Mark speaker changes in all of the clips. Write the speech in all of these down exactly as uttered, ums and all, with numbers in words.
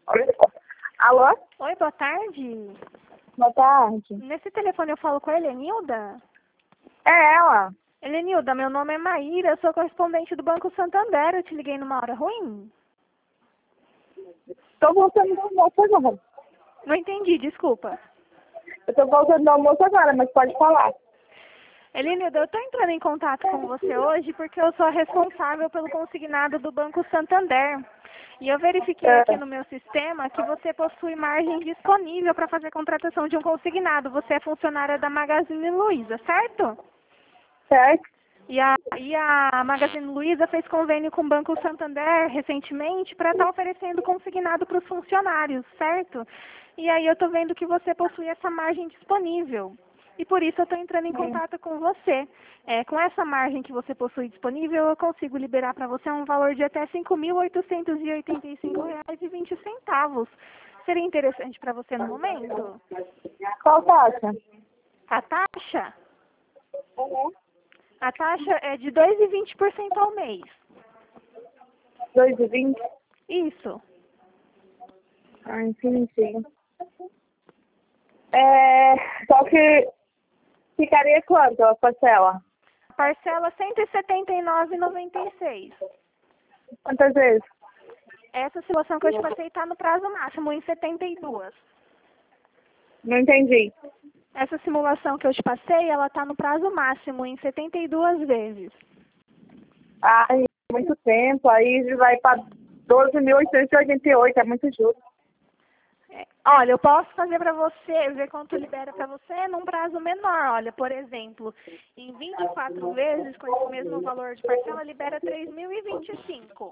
Speaker 1: Alô?
Speaker 2: Oi, boa tarde.
Speaker 1: Boa tarde.
Speaker 2: Nesse telefone eu falo com a Helenilda?
Speaker 1: É ela.
Speaker 2: Helenilda, meu nome é Maíra, eu sou correspondente do Banco Santander. Eu te liguei numa hora ruim?
Speaker 1: Tô voltando do almoço agora.
Speaker 2: Não entendi, desculpa.
Speaker 1: Eu tô voltando do almoço agora, mas pode falar.
Speaker 2: Helenilda, eu estou entrando em contato com você hoje porque eu sou a responsável pelo consignado do Banco Santander. E eu verifiquei
Speaker 1: É,
Speaker 2: aqui no meu sistema que você possui margem disponível para fazer contratação de um consignado. Você é funcionária da Magazine Luiza, certo?
Speaker 1: certo?
Speaker 2: E a, e a Magazine Luiza fez convênio com o Banco Santander recentemente para estar oferecendo consignado para os funcionários, certo? E aí eu estou vendo que você possui essa margem disponível. E por isso eu estou entrando em contato com você. É, com essa margem que você possui disponível, eu consigo liberar para você um valor de até cinco mil oitocentos e oitenta e cinco reais e vinte centavos. Seria interessante para você no momento?
Speaker 1: Qual taxa?
Speaker 2: A taxa?
Speaker 1: Uhum.
Speaker 2: A taxa é de dois vírgula vinte por cento ao mês.
Speaker 1: dois e vinte?
Speaker 2: Isso.
Speaker 1: Ah, entendi. É, só que ficaria quanto a parcela?
Speaker 2: Parcela cento e setenta e nove reais e noventa e seis centavos.
Speaker 1: Quantas vezes?
Speaker 2: Essa simulação que eu te passei está no prazo máximo, em setenta e duas.
Speaker 1: Não entendi.
Speaker 2: Essa simulação que eu te passei, ela está no prazo máximo, em setenta e duas vezes.
Speaker 1: Ai, muito tempo. Aí vai para doze mil oitocentos e oitenta e oito, é muito justo.
Speaker 2: É, olha, eu posso fazer para você, ver quanto libera para você num prazo menor. Olha, por exemplo, em vinte e quatro vezes, com esse mesmo valor de parcela, libera três mil e vinte e cinco.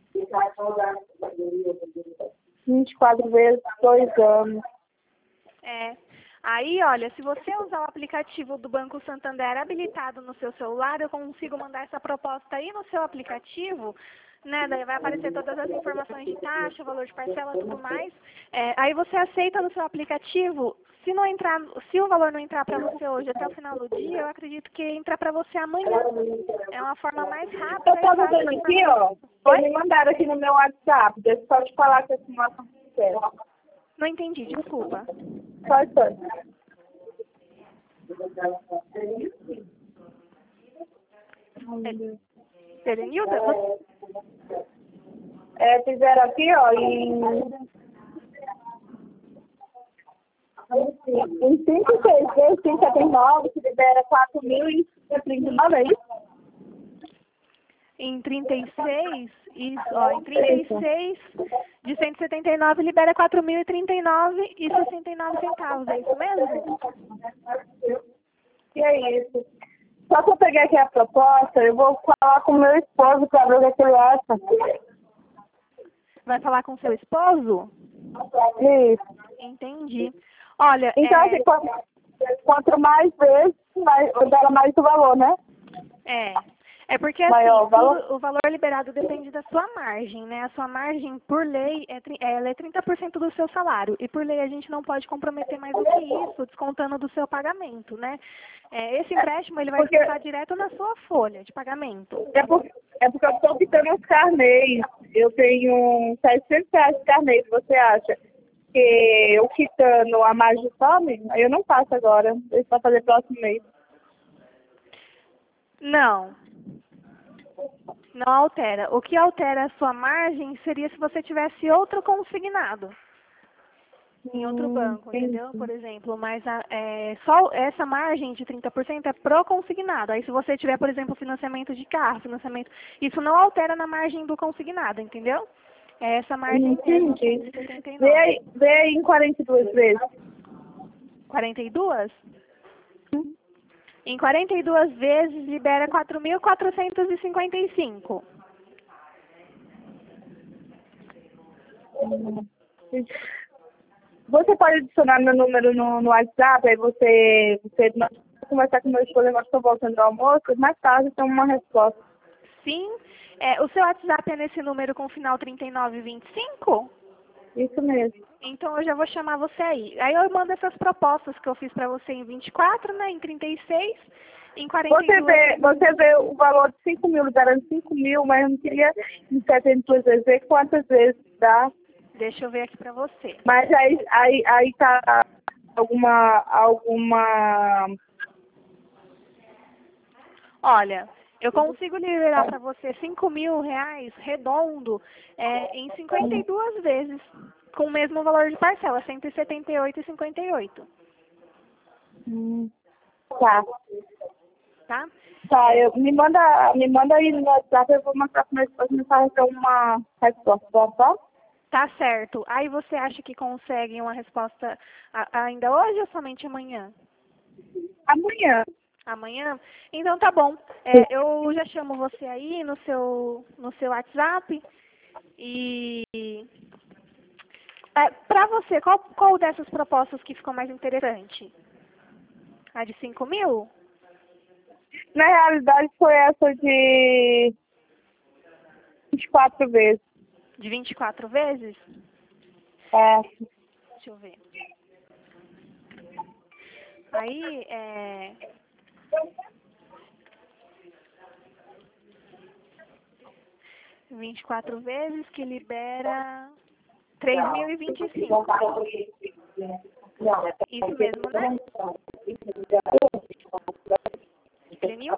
Speaker 1: vinte e quatro vezes, dois anos.
Speaker 2: É. Aí, olha, se você usar o aplicativo do Banco Santander habilitado no seu celular, eu consigo mandar essa proposta aí no seu aplicativo, né? Daí vai aparecer todas as informações de taxa, valor de parcela, tudo mais. É, aí você aceita no seu aplicativo. Se não entrar, se o valor não entrar para você hoje até o final do dia, eu acredito que entra para você amanhã. É uma forma mais rápida
Speaker 1: Eu
Speaker 2: e
Speaker 1: tava
Speaker 2: fácil
Speaker 1: vendo
Speaker 2: de
Speaker 1: aqui,
Speaker 2: formar.
Speaker 1: ó.
Speaker 2: Oi?
Speaker 1: Eles me mandaram aqui no meu WhatsApp. Deixa eu só te falar que a simulação fizeram.
Speaker 2: Não entendi, desculpa.
Speaker 1: Só isso.
Speaker 2: Serenilda, você...
Speaker 1: É, fizeram aqui, ó, em, em cinco, seis vezes, cento e setenta e nove, que libera quatro mil e trinta e nove, é isso?
Speaker 2: Em trinta e seis, isso, ó, em trinta e
Speaker 1: Isso.
Speaker 2: seis de cento e setenta e nove libera quatro mil e trinta e nove e sessenta e nove centavos, é isso mesmo?
Speaker 1: E é isso. Só que eu peguei aqui a proposta, eu vou falar com o meu esposo para ver o que é que ele acha.
Speaker 2: Vai falar com seu esposo?
Speaker 1: Isso.
Speaker 2: Entendi. Olha,
Speaker 1: Então,
Speaker 2: é,
Speaker 1: assim, quanto, quanto mais vezes, mais, dela mais o valor, né?
Speaker 2: é, é porque assim,
Speaker 1: Maior o valor?
Speaker 2: tudo, o valor liberado depende da sua margem, né? A sua margem, por lei, é, tri- ela é trinta por cento do seu salário. E por lei a gente não pode comprometer mais do que isso, descontando do seu pagamento, né? É, esse empréstimo, ele vai
Speaker 1: Porque-
Speaker 2: ficar direto na sua folha de pagamento.
Speaker 1: É, por, é porque eu estou quitando os carnês. Eu tenho setecentos reais de carnês, você acha? Que eu quitando a margem some, eu não faço agora. Deixa eu fazer próximo mês.
Speaker 2: Não, não altera. O que altera a sua margem seria se você tivesse outro consignado em outro
Speaker 1: Hum,
Speaker 2: banco,
Speaker 1: entendi.
Speaker 2: entendeu? Por exemplo, mas a- é, só essa margem de trinta por cento é pro consignado. Aí se você tiver, por exemplo, financiamento de carro, financiamento, isso não altera na margem do consignado, entendeu? É essa margem mesmo,
Speaker 1: Entendi.
Speaker 2: cento e setenta e
Speaker 1: Vê
Speaker 2: nove.
Speaker 1: aí, vê aí em quarenta e duas vezes.
Speaker 2: quarenta e duas? Em quarenta e duas vezes libera quatro mil quatrocentos e cinquenta e cinco.
Speaker 1: Você pode adicionar meu número no, no WhatsApp, aí você, você vai conversar com meu esposo, agora estou voltando do almoço, mais tarde tem uma resposta.
Speaker 2: Sim. É, o seu WhatsApp é nesse número com final trinta e nove vinte e cinco?
Speaker 1: Isso mesmo.
Speaker 2: Então eu já vou chamar você aí. Aí eu mando essas propostas que eu fiz para você em vinte e quatro, né, em trinta e seis, em quarenta e
Speaker 1: Você
Speaker 2: duas.
Speaker 1: vê, você vê o valor de cinco mil, liberando cinco mil, mas eu não queria em setenta e duas vezes, ver quantas vezes dá.
Speaker 2: Deixa eu ver aqui pra você.
Speaker 1: Mas aí, aí, aí tá alguma, alguma...
Speaker 2: Olha, eu consigo liberar para você cinco mil reais redondo é, em cinquenta e duas vezes, com o mesmo valor de parcela, cento e setenta e oito reais e cinquenta e oito centavos.
Speaker 1: Hum, tá.
Speaker 2: Tá?
Speaker 1: Tá, eu, me, manda, me manda aí no WhatsApp, eu vou mostrar para minha esposa me fazer uma resposta, tá?
Speaker 2: Tá certo. Aí você acha que consegue uma resposta a- ainda hoje ou somente amanhã?
Speaker 1: Amanhã.
Speaker 2: Amanhã? Então tá bom. É, eu já chamo você aí no seu, no seu WhatsApp e é, para você, qual, qual dessas propostas que ficou mais interessante? A de cinco mil?
Speaker 1: Na realidade foi essa de vinte e quatro vezes.
Speaker 2: De vinte e quatro vezes?
Speaker 1: É.
Speaker 2: Deixa eu ver. Aí, é... vinte e quatro vezes que libera três mil e vinte e cinco. Isso mesmo, né? Elenilda?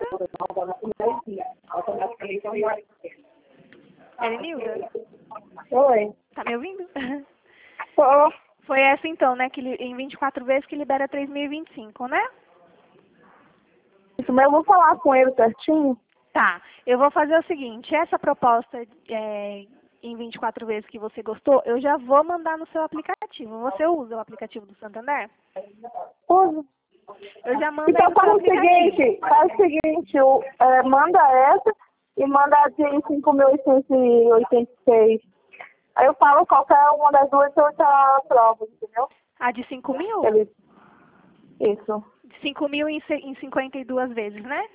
Speaker 2: Elenilda?
Speaker 1: Oi.
Speaker 2: Tá me ouvindo?
Speaker 1: Tô.
Speaker 2: Foi essa então, né? Que li- em vinte e quatro vezes que libera três mil e vinte e cinco, né?
Speaker 1: Isso, mas eu vou falar com ele certinho.
Speaker 2: Tá. Eu vou fazer o seguinte, essa proposta é, em vinte e quatro vezes que você gostou, eu já vou mandar no seu aplicativo. Você usa o aplicativo do Santander?
Speaker 1: Uso.
Speaker 2: Eu já mando aí
Speaker 1: Então
Speaker 2: no seu
Speaker 1: faz o
Speaker 2: aplicativo.
Speaker 1: seguinte, faz o seguinte, o, é, manda essa e manda a de cinco mil oitocentos e oitenta e seis. Aí eu falo qualquer uma das duas que eu já aprovo, entendeu?
Speaker 2: A de cinco mil?
Speaker 1: Ele, isso.
Speaker 2: cinco mil em, ce- em cinquenta e duas vezes, né?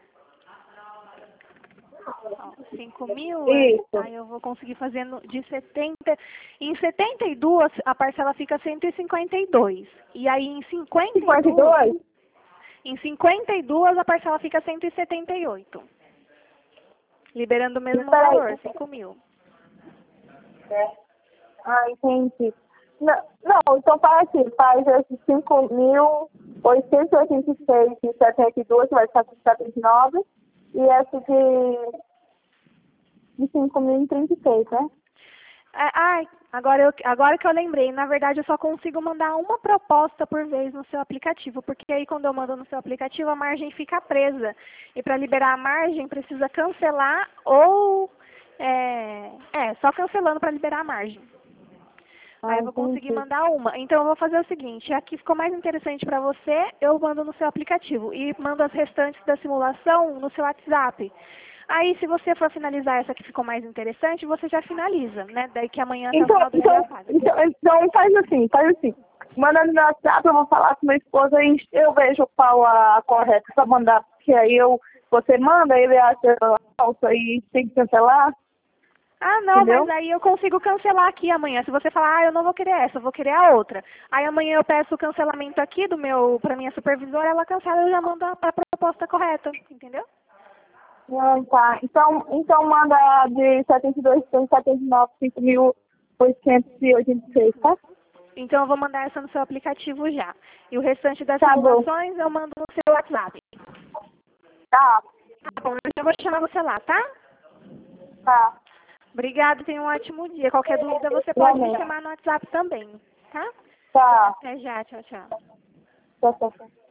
Speaker 2: Ó, cinco mil, é,
Speaker 1: Isso.
Speaker 2: aí eu vou conseguir fazer no- de setenta. Em setenta e duas a parcela fica cento e cinquenta e dois. E aí em cinquenta e
Speaker 1: cinquenta e
Speaker 2: duas,
Speaker 1: dois?
Speaker 2: em cinquenta e duas a parcela fica cento e setenta e oito. Liberando o mesmo
Speaker 1: Peraí.
Speaker 2: valor, cinco mil.
Speaker 1: Ah, entendi. Não, não, então faz assim, faz esses cinco mil oitocentos e oitenta e seis e setenta e dois, vai ficar com setenta e nove. E essa de, de cinco mil e trinta e seis, né?
Speaker 2: É, ai, agora, eu, agora que eu lembrei, na verdade eu só consigo mandar uma proposta por vez no seu aplicativo, porque aí quando eu mando no seu aplicativo a margem fica presa. E para liberar a margem precisa cancelar ou... É, é só cancelando para liberar a margem.
Speaker 1: Ah,
Speaker 2: Aí eu vou conseguir
Speaker 1: entendi.
Speaker 2: mandar uma. Então eu vou fazer o seguinte, a que ficou mais interessante para você, eu mando no seu aplicativo. E mando as restantes da simulação no seu WhatsApp. Aí se você for finalizar essa que ficou mais interessante, você já finaliza, né? Daí que amanhã até o
Speaker 1: Então,
Speaker 2: final do dia
Speaker 1: então,
Speaker 2: paga.
Speaker 1: então, então faz assim, faz assim. Manda no meu WhatsApp, eu vou falar com minha esposa e eu vejo qual a correta pra mandar, porque aí eu, você manda, ele acha falsa e tem que cancelar,
Speaker 2: Ah, não,
Speaker 1: entendeu?
Speaker 2: mas aí eu consigo cancelar aqui amanhã. Se você falar, ah, eu não vou querer essa, eu vou querer a outra. Aí amanhã eu peço o cancelamento aqui do meu, pra minha supervisora, ela cancela e eu já mando a, a proposta correta, entendeu?
Speaker 1: Ah, tá. Então, então manda de setenta e dois, setenta e nove, cinco mil oitocentos e oitenta e seis, tá?
Speaker 2: Então eu vou mandar essa no seu aplicativo já. E o restante das
Speaker 1: Tá bom.
Speaker 2: simulações eu mando no seu WhatsApp.
Speaker 1: Tá,
Speaker 2: Tá bom, eu já vou chamar você lá, tá?
Speaker 1: tá.
Speaker 2: Obrigada, tenha um ótimo dia. Qualquer dúvida você pode me
Speaker 1: Igualmente.
Speaker 2: chamar no WhatsApp também, tá?
Speaker 1: Tá.
Speaker 2: Até já, tchau, tchau.
Speaker 1: Tá, tá, tá.